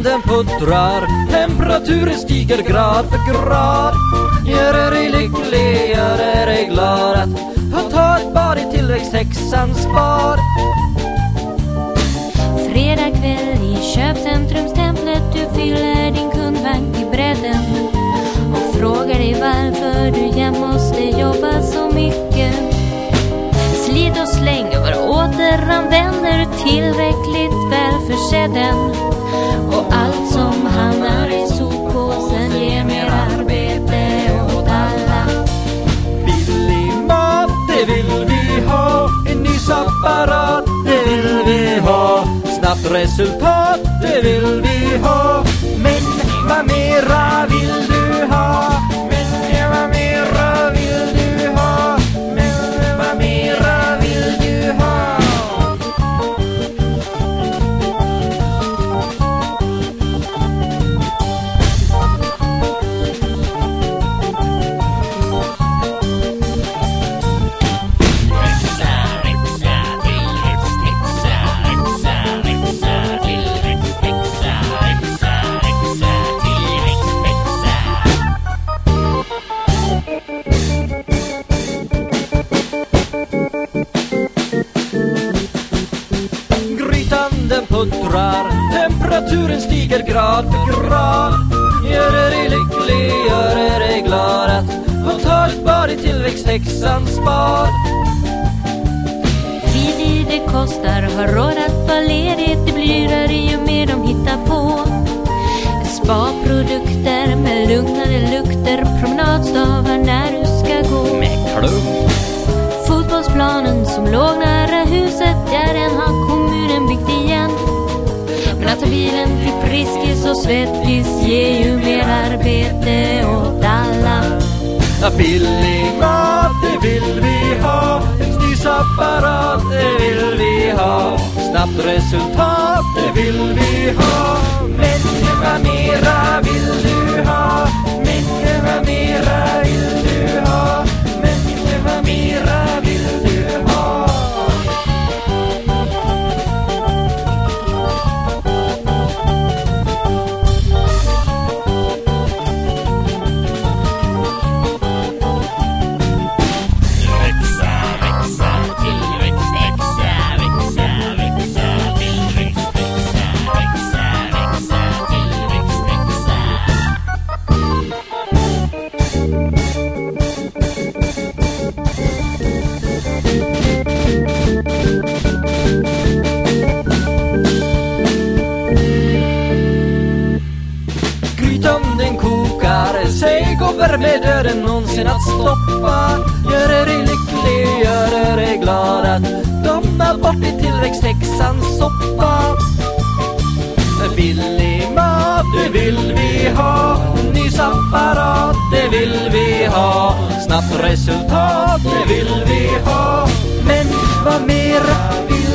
den puttrar, temperaturen stiger grad för grad. Gör dig lycklig, gör dig glad att ta ett bad i tillväxthäxans spar. Fredag kväll i köpcentrumstemplet, du fyller din kundvagn till bredden och frågar dig varför du jämt måste jobba så mycket. Slit och släng över återanvänder tillräckligt välförsedden, och allt som hamnar i soppåsen ger mer arbete åt alla. Billig mat, det vill vi ha. En nysapparat, det vill vi ha. Snabbt resultat, det vill vi ha. Men vad mera vill du ha? Men vad mera vill du ha? Men vad mera vill du ha? Temperaturen stiger grad för grad. Gör dig lycklig, gör dig glad att ta ett bad i tillväxthäxans spar. Fritid det kostar, har råd att vara ledigt. Det blir dyrare ju mer de hittar på. Spa-produkter med lugnande lukter, promenadstavar när du ska gå. Med klump. Fotbollsplanen som låg nära huset, ja den har kommunen byggt igen. Men att ta bilen till Friskis och Svettis ger ju mer arbete åt alla. Billig mat, det vill vi ha. En styrapparat, det vill vi ha. Snabbt resultat, det vill vi ha. Men vad mera vill du ha? Men vad mera vill du ha? Men vad mera vill du ha? Med döden någonsin att stoppa. Gör dig lycklig, gör dig glad att domna bort i tillväxthäxans soppa. Billig mat, det vill vi ha. Nysapparat, det vill vi ha. Snabbt resultat, det vill vi ha. Men vad mera vill